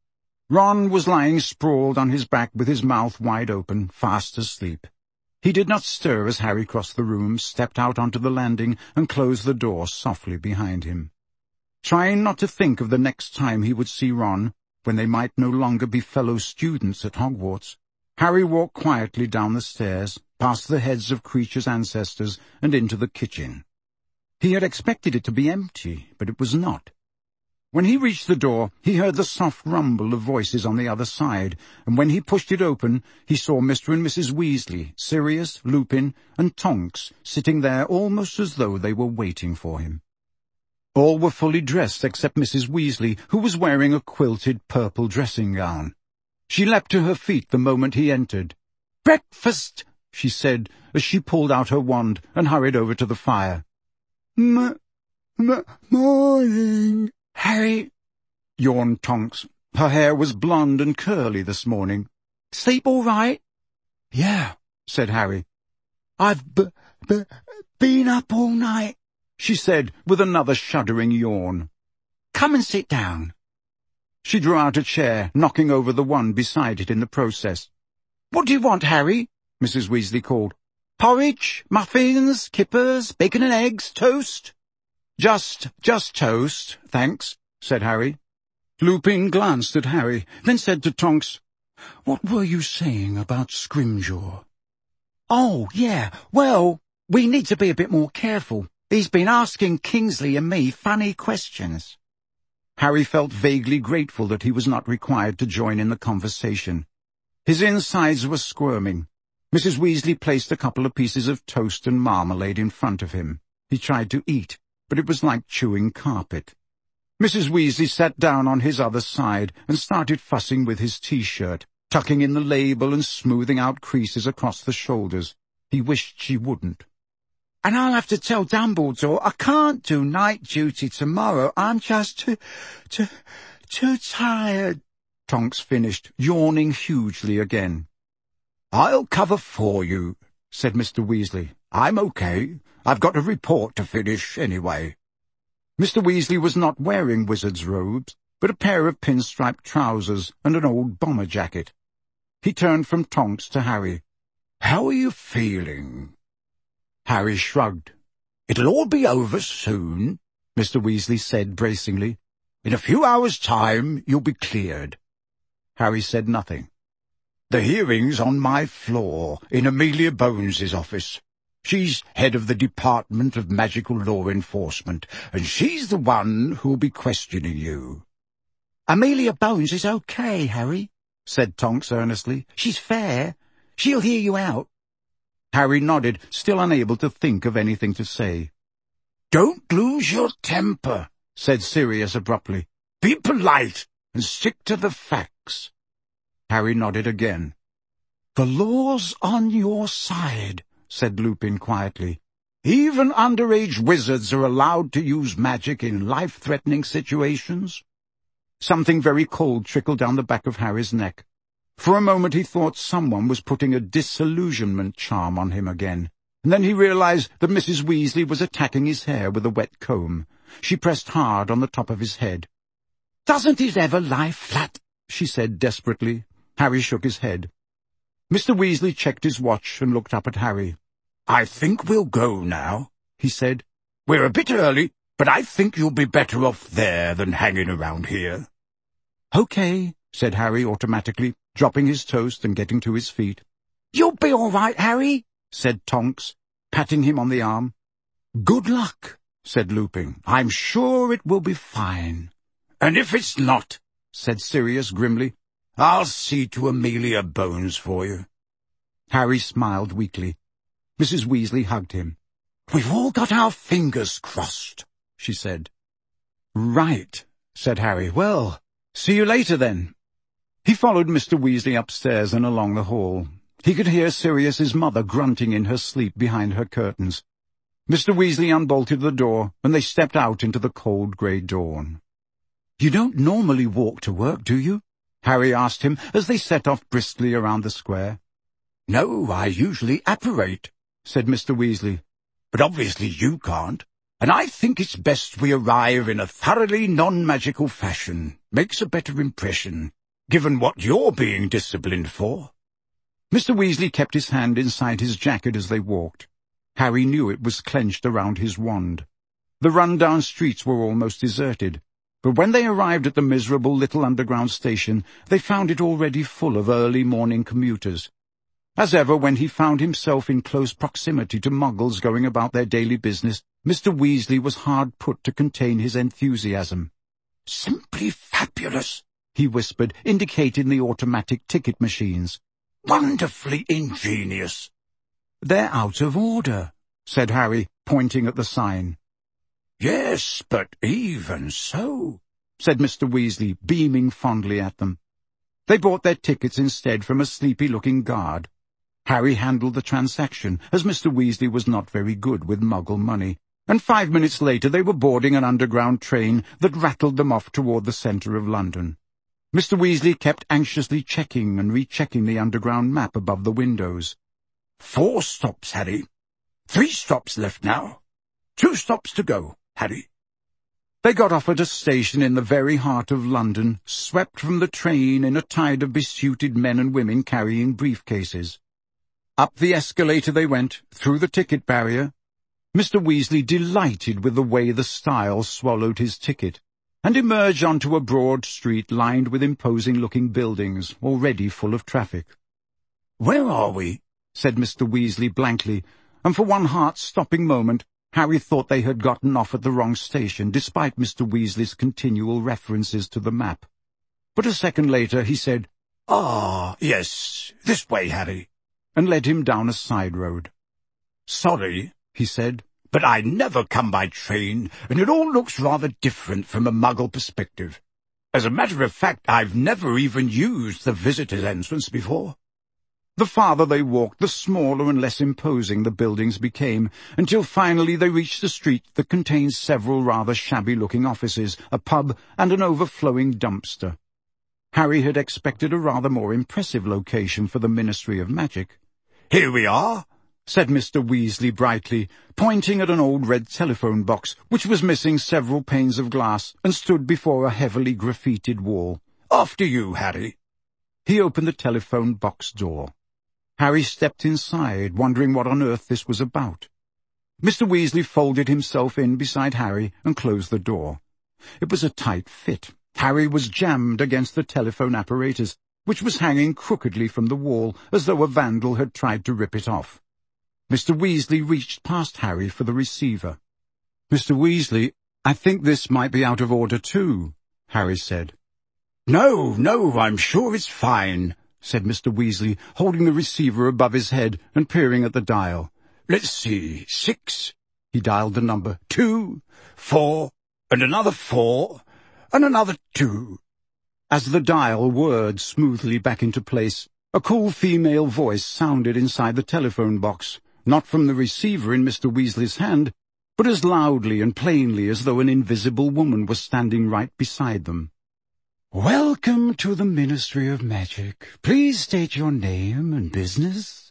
Ron was lying sprawled on his back with his mouth wide open, fast asleep. He did not stir as Harry crossed the room, stepped out onto the landing, and closed the door softly behind him. Trying not to think of the next time he would see Ron, when they might no longer be fellow students at Hogwarts, Harry walked quietly down the stairs, past the heads of Kreacher's ancestors, and into the kitchen. He had expected it to be empty, but it was not. When he reached the door, he heard the soft rumble of voices on the other side, and when he pushed it open, he saw Mister and Missus Weasley, Sirius, Lupin, and Tonks sitting there almost as though they were waiting for him. All were fully dressed except Missus Weasley, who was wearing a quilted purple dressing gown. She leapt to her feet the moment he entered. "Breakfast!" she said, as she pulled out her wand and hurried over to the fire. M- m- morning, Harry," yawned Tonks. Her hair was blonde and curly this morning. "Sleep all right?" "Yeah," said Harry. "I've b- b- been up all night," she said, with another shuddering yawn. "Come and sit down." She drew out a chair, knocking over the one beside it in the process. "What do you want, Harry?" Missus Weasley called. "Porridge, muffins, kippers, bacon and eggs, toast?" Just, just toast, thanks," said Harry. Lupin glanced at Harry, then said to Tonks, "What were you saying about Scrimgeour?" "Oh, yeah, well, we need to be a bit more careful. He's been asking Kingsley and me funny questions." Harry felt vaguely grateful that he was not required to join in the conversation. His insides were squirming. Missus Weasley placed a couple of pieces of toast and marmalade in front of him. He tried to eat, but it was like chewing carpet. Missus Weasley sat down on his other side and started fussing with his T-shirt, tucking in the label and smoothing out creases across the shoulders. He wished she wouldn't. "And I'll have to tell Dumbledore I can't do night duty tomorrow. I'm just too, too, too tired," Tonks finished, yawning hugely again. "I'll cover for you," said Mister Weasley. "I'm okay. I've got a report to finish anyway." Mister Weasley was not wearing wizard's robes, but a pair of pinstripe trousers and an old bomber jacket. He turned from Tonks to Harry. "How are you feeling?" Harry shrugged. "It'll all be over soon," Mister Weasley said bracingly. "In a few hours' time, you'll be cleared." Harry said nothing. "The hearing's on my floor, in Amelia Bones's office. She's head of the Department of Magical Law Enforcement, and she's the one who'll be questioning you." "Amelia Bones is okay, Harry," said Tonks earnestly. "She's fair. She'll hear you out." Harry nodded, still unable to think of anything to say. "Don't lose your temper," said Sirius abruptly. "Be polite and stick to the facts." Harry nodded again. "The law's on your side," said Lupin quietly. "Even underage wizards are allowed to use magic in life-threatening situations." Something very cold trickled down the back of Harry's neck. For a moment he thought someone was putting a disillusionment charm on him again, and then he realized that Missus Weasley was attacking his hair with a wet comb. She pressed hard on the top of his head. "Doesn't it ever lie flat?" she said desperately. Harry shook his head. Mister Weasley checked his watch and looked up at Harry. "I think we'll go now," he said. "We're a bit early, but I think you'll be better off there than hanging around here." "Okay," said Harry automatically, dropping his toast and getting to his feet. "You'll be all right, Harry," said Tonks, patting him on the arm. "Good luck," said Lupin. "I'm sure it will be fine." "And if it's not," said Sirius grimly, "I'll see to Amelia Bones for you." Harry smiled weakly. Missus Weasley hugged him. "We've all got our fingers crossed," she said. "Right," said Harry. "Well, see you later, then." He followed Mister Weasley upstairs and along the hall. He could hear Sirius's mother grunting in her sleep behind her curtains. Mister Weasley unbolted the door, and they stepped out into the cold grey dawn. "You don't normally walk to work, do you?" Harry asked him as they set off briskly around the square. "No, I usually apparate," said Mister Weasley. "But obviously you can't, and I think it's best we arrive in a thoroughly non-magical fashion. Makes a better impression, given what you're being disciplined for." Mister Weasley kept his hand inside his jacket as they walked. Harry knew it was clenched around his wand. The run-down streets were almost deserted, but when they arrived at the miserable little underground station, they found it already full of early morning commuters. As ever, when he found himself in close proximity to Muggles going about their daily business, Mister Weasley was hard put to contain his enthusiasm. "Simply fabulous," he whispered, indicating the automatic ticket machines. "Wonderfully ingenious." "They're out of order," said Harry, pointing at the sign. "Yes, but even so," said Mister Weasley, beaming fondly at them. They bought their tickets instead from a sleepy-looking guard. Harry handled the transaction, as Mister Weasley was not very good with Muggle money, and five minutes later they were boarding an underground train that rattled them off toward the centre of London. Mister Weasley kept anxiously checking and rechecking the underground map above the windows. "Four stops, Harry. Three stops left now. Two stops to go, Harry." They got off at a station in the very heart of London, swept from the train in a tide of besuited men and women carrying briefcases. Up the escalator they went, through the ticket barrier. Mister Weasley delighted with the way the stile swallowed his ticket, and emerged onto a broad street lined with imposing-looking buildings, already full of traffic. "Where are we?" said Mister Weasley blankly, and for one heart-stopping moment Harry thought they had gotten off at the wrong station, despite Mister Weasley's continual references to the map. But a second later he said, "Ah, yes, this way, Harry," and led him down a side road. "Sorry," he said, but I never come by train, and it all looks rather different from a Muggle perspective. As a matter of fact, I've never even used the visitor's entrance before." The farther they walked, the smaller and less imposing the buildings became, until finally they reached a street that contained several rather shabby-looking offices, a pub, and an overflowing dumpster. Harry had expected a rather more impressive location for the Ministry of Magic. "Here we are," said Mister Weasley brightly, pointing at an old red telephone box, which was missing several panes of glass and stood before a heavily graffitied wall. "After you, Harry." He opened the telephone box door. Harry stepped inside, wondering what on earth this was about. Mister Weasley folded himself in beside Harry and closed the door. It was a tight fit. Harry was jammed against the telephone apparatus, which was hanging crookedly from the wall, as though a vandal had tried to rip it off. Mister Weasley reached past Harry for the receiver. "Mister Weasley, I think this might be out of order too," Harry said. "No, no, I'm sure it's fine," said Mister Weasley, holding the receiver above his head and peering at the dial. "Let's see, six." He dialed the number. "Two, four, and another four, and another two." As the dial whirred smoothly back into place, a cool female voice sounded inside the telephone box, not from the receiver in Mister Weasley's hand, but as loudly and plainly as though an invisible woman was standing right beside them. "Welcome to the Ministry of Magic. Please state your name and business."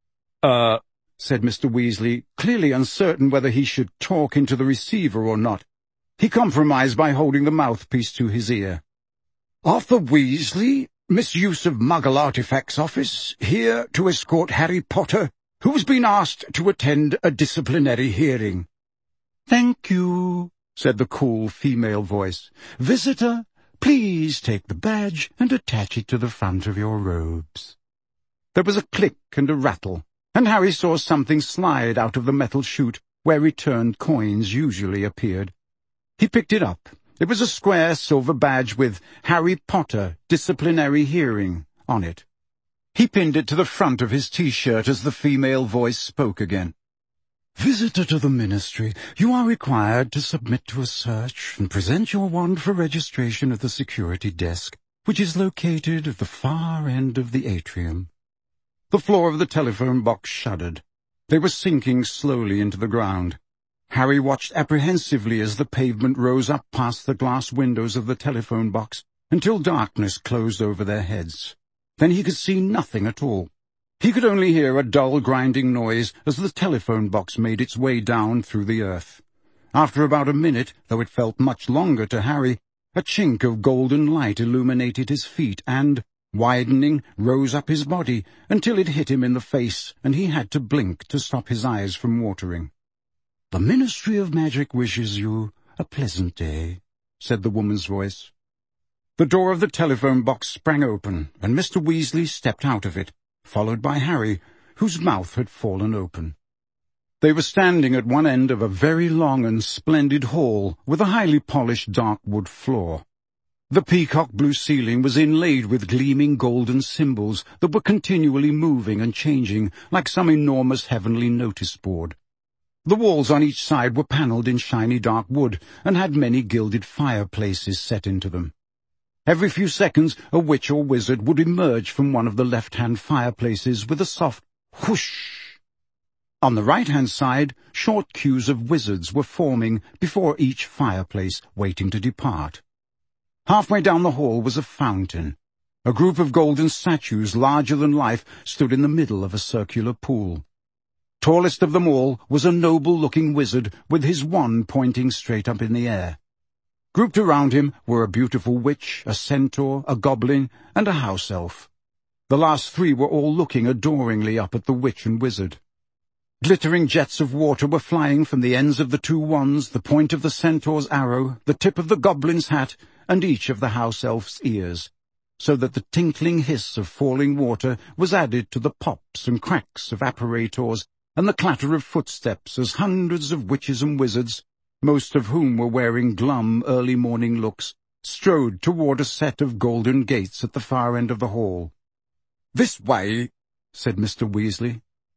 Uh, said Mister Weasley, clearly uncertain whether he should talk into the receiver or not. He compromised by holding the mouthpiece to his ear. "Arthur Weasley, Misuse of Muggle Artifacts Office, here to escort Harry Potter, who's been asked to attend a disciplinary hearing." "Thank you," said the cool female voice. "Visitor, please take the badge and attach it to the front of your robes." There was a click and a rattle, and Harry saw something slide out of the metal chute where returned coins usually appeared. He picked it up. It was a square silver badge with Harry Potter Disciplinary Hearing on it. He pinned it to the front of his T-shirt as the female voice spoke again. "Visitor to the Ministry, you are required to submit to a search and present your wand for registration at the security desk, which is located at the far end of the atrium." The floor of the telephone box shuddered. They were sinking slowly into the ground. Harry watched apprehensively as the pavement rose up past the glass windows of the telephone box until darkness closed over their heads. Then he could see nothing at all. He could only hear a dull grinding noise as the telephone box made its way down through the earth. After about a minute, though it felt much longer to Harry, a chink of golden light illuminated his feet and, widening, rose up his body until it hit him in the face, and he had to blink to stop his eyes from watering. "The Ministry of Magic wishes you a pleasant day," said the woman's voice. The door of the telephone box sprang open, and Mister Weasley stepped out of it, followed by Harry, whose mouth had fallen open. They were standing at one end of a very long and splendid hall with a highly polished dark wood floor. The peacock-blue ceiling was inlaid with gleaming golden symbols that were continually moving and changing like some enormous heavenly notice board. The walls on each side were panelled in shiny dark wood and had many gilded fireplaces set into them. Every few seconds a witch or wizard would emerge from one of the left-hand fireplaces with a soft whoosh. On the right-hand side, short queues of wizards were forming before each fireplace, waiting to depart. Halfway down the hall was a fountain. A group of golden statues larger than life stood in the middle of a circular pool. Tallest of them all was a noble-looking wizard with his wand pointing straight up in the air. Grouped around him were a beautiful witch, a centaur, a goblin, and a house elf. The last three were all looking adoringly up at the witch and wizard. Glittering jets of water were flying from the ends of the two wands, the point of the centaur's arrow, the tip of the goblin's hat, and each of the house elf's ears, so that the tinkling hiss of falling water was added to the pops and cracks of apparators and the clatter of footsteps as hundreds of witches and wizards, most of whom were wearing glum early-morning looks, strode toward a set of golden gates at the far end of the hall. "This way," said Mister Weasley.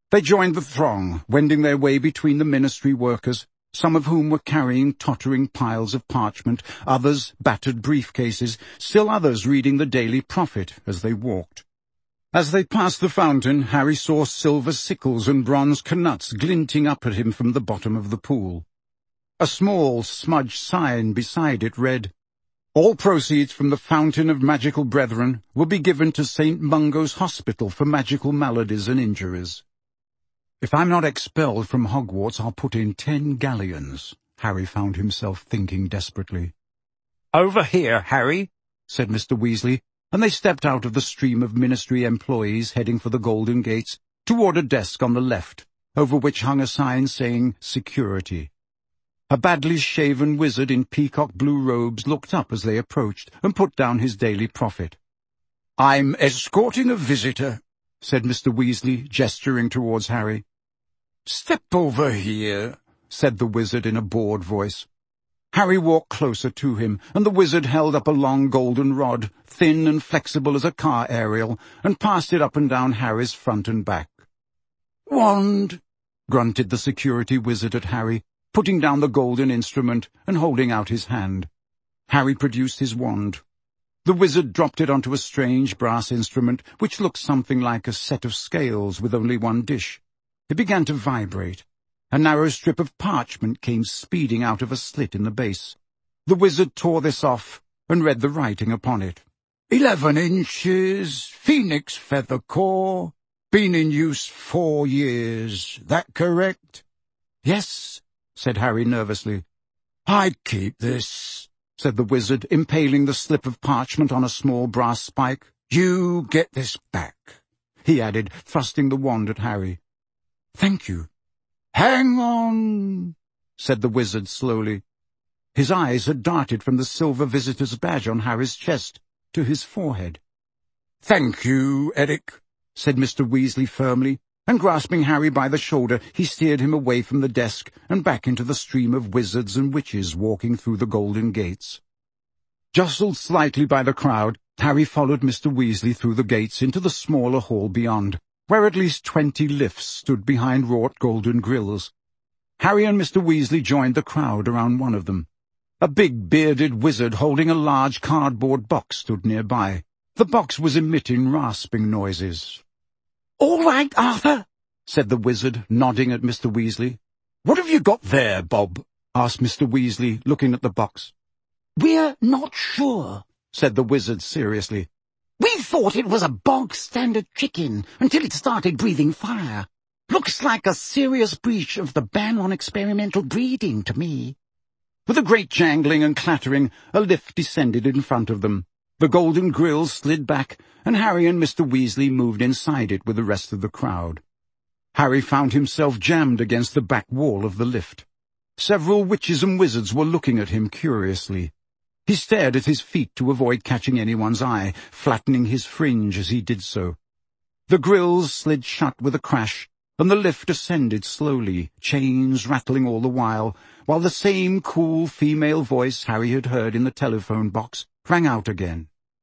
They joined the throng, wending their way between the ministry workers, some of whom were carrying tottering piles of parchment, others battered briefcases, still others reading the Daily Prophet as they walked. As they passed the fountain, Harry saw silver sickles and bronze knuts glinting up at him from the bottom of the pool. A small, smudged sign beside it read, "All proceeds from the Fountain of Magical Brethren will be given to Saint Mungo's Hospital for magical maladies and injuries." "If I'm not expelled from Hogwarts, I'll put in ten galleons," Harry found himself thinking desperately. "Over here, Harry," said Mister Weasley, and they stepped out of the stream of ministry employees heading for the Golden Gates toward a desk on the left, over which hung a sign saying Security. A badly shaven wizard in peacock blue robes looked up as they approached and put down his Daily Prophet. "I'm escorting a visitor," said Mister Weasley, gesturing towards Harry. "Step over here," said the wizard in a bored voice. Harry walked closer to him, and the wizard held up a long golden rod, thin and flexible as a car aerial, and passed it up and down Harry's front and back. "Wand," grunted the security wizard at Harry, putting down the golden instrument and holding out his hand. Harry produced his wand. The wizard dropped it onto a strange brass instrument, which looked something like a set of scales with only one dish. It began to vibrate. A narrow strip of parchment came speeding out of a slit in the base. The wizard tore this off and read the writing upon it. Eleven inches, phoenix feather core, been in use four years. That correct? Yes, said Harry nervously. I'd keep this, said the wizard, impaling the slip of parchment on a small brass spike. You get this back, he added, thrusting the wand at Harry. Thank you. Hang on, said the wizard slowly. His eyes had darted from the silver visitor's badge on Harry's chest to his forehead. Thank you, Eric, said Mister Weasley firmly, and grasping Harry by the shoulder, he steered him away from the desk and back into the stream of wizards and witches walking through the Golden Gates. Jostled slightly by the crowd, Harry followed Mister Weasley through the gates into the smaller hall beyond, where at least twenty lifts stood behind wrought golden grills. Harry and Mister Weasley joined the crowd around one of them. A big bearded wizard holding a large cardboard box stood nearby. The box was emitting rasping noises. "All right, Arthur," said the wizard, nodding at Mister Weasley. "What have you got there, Bob?" asked Mister Weasley, looking at the box. "We're not sure," said the wizard seriously. "We thought it was a bog-standard chicken until it started breathing fire. Looks like a serious breach of the ban on experimental breeding to me." With a great jangling and clattering, a lift descended in front of them. The golden grills slid back, and Harry and Mister Weasley moved inside it with the rest of the crowd. Harry found himself jammed against the back wall of the lift. Several witches and wizards were looking at him curiously. He stared at his feet to avoid catching anyone's eye, flattening his fringe as he did so. The grills slid shut with a crash, and the lift ascended slowly, chains rattling all the while, while the same cool female voice Harry had heard in the telephone box rang out again.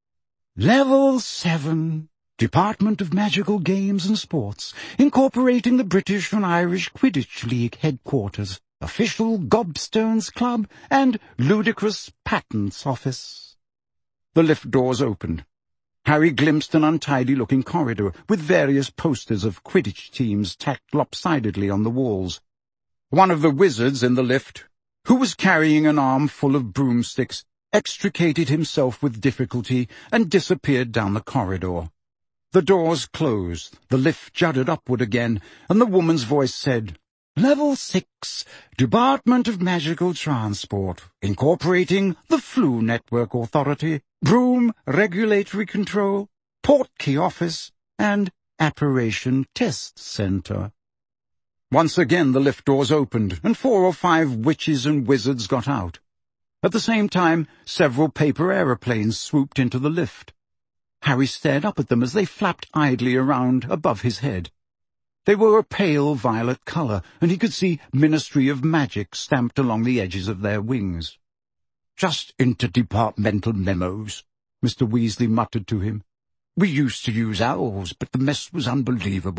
Level seven, Department of Magical Games and Sports, incorporating the British and Irish Quidditch League headquarters, official Gobstones Club, and ludicrous Patents Office. The lift doors opened. Harry glimpsed an untidy-looking corridor with various posters of Quidditch teams tacked lopsidedly on the walls. One of the wizards in the lift, who was carrying an arm full of broomsticks, extricated himself with difficulty and disappeared down the corridor. The doors closed, the lift jutted upward again, and the woman's voice said, Level six, Department of Magical Transport, incorporating the Flu Network Authority, Broom Regulatory Control, Portkey Office, and Apparition Test Center. Once again the lift doors opened, and four or five witches and wizards got out. At the same time, several paper aeroplanes swooped into the lift. Harry stared up at them as they flapped idly around above his head. They were a pale violet colour, and he could see Ministry of Magic stamped along the edges of their wings. Just interdepartmental memos, Mister Weasley muttered to him. We used to use owls, but the mess was unbelievable.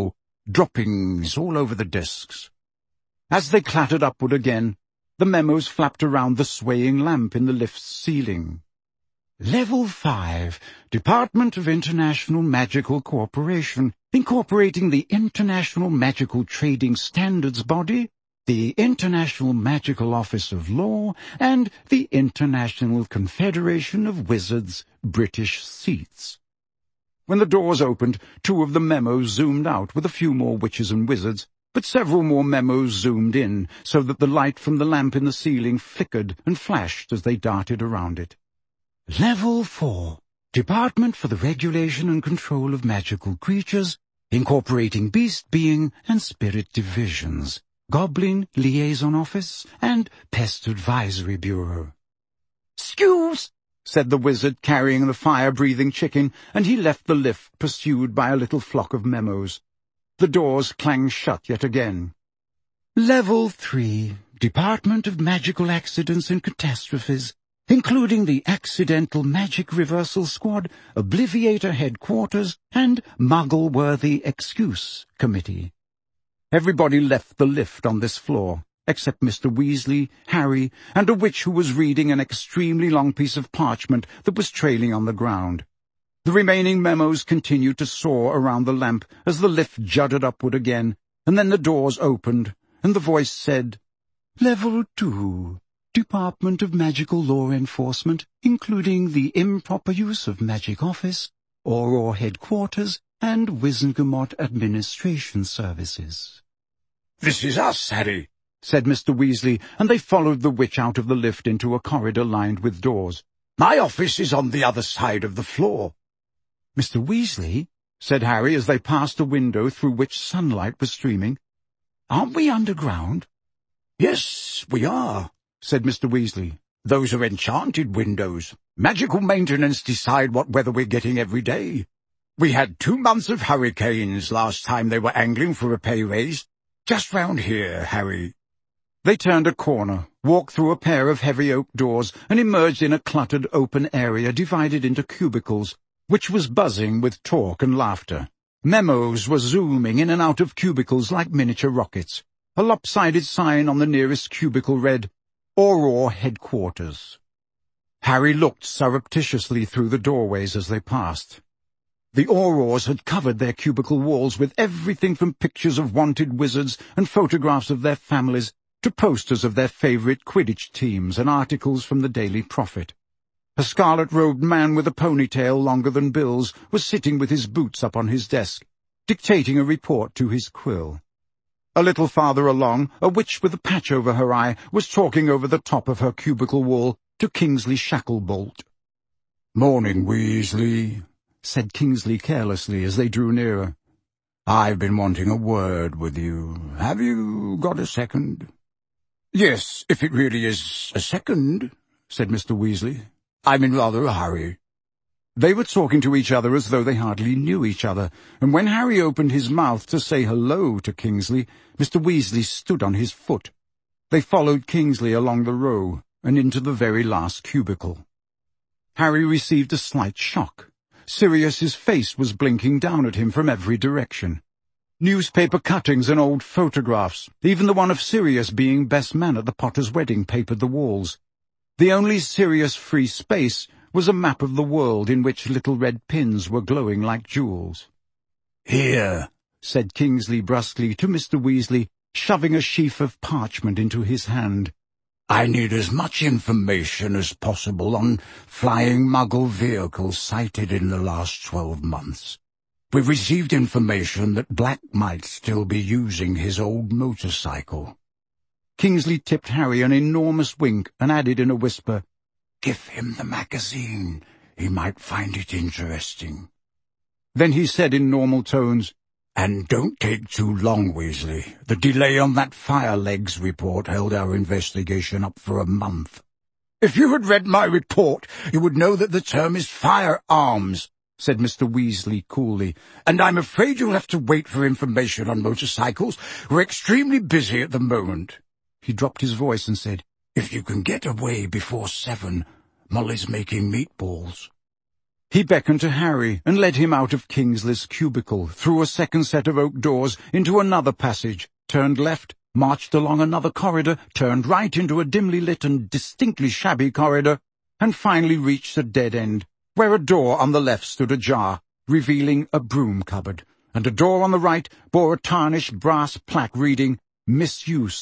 droppings all over the desks. As they clattered upward again, the memos flapped around the swaying lamp in the lift's ceiling. Level five, Department of International Magical Cooperation, incorporating the International Magical Trading Standards Body, the International Magical Office of Law, and the International Confederation of Wizards, British seats. When the doors opened, two of the memos zoomed out with a few more witches and wizards, but several more memos zoomed in, so that the light from the lamp in the ceiling flickered and flashed as they darted around it. Level four, Department for the Regulation and Control of Magical Creatures, incorporating Beast Being and Spirit Divisions, Goblin Liaison Office, and Pest Advisory Bureau. "Excuse," said the wizard carrying the fire-breathing chicken, and he left the lift pursued by a little flock of memos. The doors clanged shut yet again. Level three, Department of Magical Accidents and Catastrophes, including the Accidental Magic Reversal Squad, Obliviator Headquarters, and Muggle-Worthy Excuse Committee. Everybody left the lift on this floor, except Mister Weasley, Harry, and a witch who was reading an extremely long piece of parchment that was trailing on the ground. The remaining memos continued to soar around the lamp as the lift jutted upward again, and then the doors opened, and the voice said, Level two, Department of Magical Law Enforcement, including the Improper Use of Magic Office, Auror Headquarters, and Wizengamot Administration Services. "This is us, Harry," said Mister Weasley, and they followed the witch out of the lift into a corridor lined with doors. "My office is on the other side of the floor." "Mister Weasley," said Harry as they passed a window through which sunlight was streaming, "aren't we underground?" "Yes, we are," said Mister Weasley. "Those are enchanted windows. Magical maintenance decide what weather we're getting every day. We had two months of hurricanes last time they were angling for a pay raise. Just round here, Harry." They turned a corner, walked through a pair of heavy oak doors, and emerged in a cluttered open area divided into cubicles, which was buzzing with talk and laughter. Memos were zooming in and out of cubicles like miniature rockets. A lopsided sign on the nearest cubicle read, Auror Headquarters. Harry looked surreptitiously through the doorways as they passed. The Aurors had covered their cubicle walls with everything from pictures of wanted wizards and photographs of their families to posters of their favourite Quidditch teams and articles from the Daily Prophet. A scarlet-robed man with a ponytail longer than Bill's was sitting with his boots up on his desk, dictating a report to his quill. A little farther along, a witch with a patch over her eye was talking over the top of her cubicle wall to Kingsley Shacklebolt. "Morning, Weasley," said Kingsley carelessly as they drew nearer. "I've been wanting a word with you. Have you got a second?" "Yes, if it really is a second," said Mister Weasley. "I'm in rather a hurry." They were talking to each other as though they hardly knew each other, and when Harry opened his mouth to say hello to Kingsley, Mister Weasley stood on his foot. They followed Kingsley along the row and into the very last cubicle. Harry received a slight shock. Sirius's face was blinking down at him from every direction. Newspaper cuttings and old photographs, even the one of Sirius being best man at the Potter's wedding, papered the walls. The only Sirius-free space was a map of the world in which little red pins were glowing like jewels. "Here," said Kingsley brusquely to Mister Weasley, shoving a sheaf of parchment into his hand. "I need as much information as possible on flying Muggle vehicles sighted in the last twelve months. We've received information that Black might still be using his old motorcycle." Kingsley tipped Harry an enormous wink and added in a whisper, "Give him the magazine. He might find it interesting." Then he said in normal tones, "And don't take too long, Weasley. The delay on that Firelegs report held our investigation up for a month." "If you had read my report, you would know that the term is firearms," said Mister Weasley coolly, "and I'm afraid you'll have to wait for information on motorcycles. We're extremely busy at the moment." He dropped his voice and said, "If you can get away before seven, Molly's making meatballs." He beckoned to Harry and led him out of Kingsley's cubicle, through a second set of oak doors, into another passage, turned left, marched along another corridor, turned right into a dimly lit and distinctly shabby corridor, and finally reached a dead end, where a door on the left stood ajar, revealing a broom cupboard, and a door on the right bore a tarnished brass plaque reading, "Misuse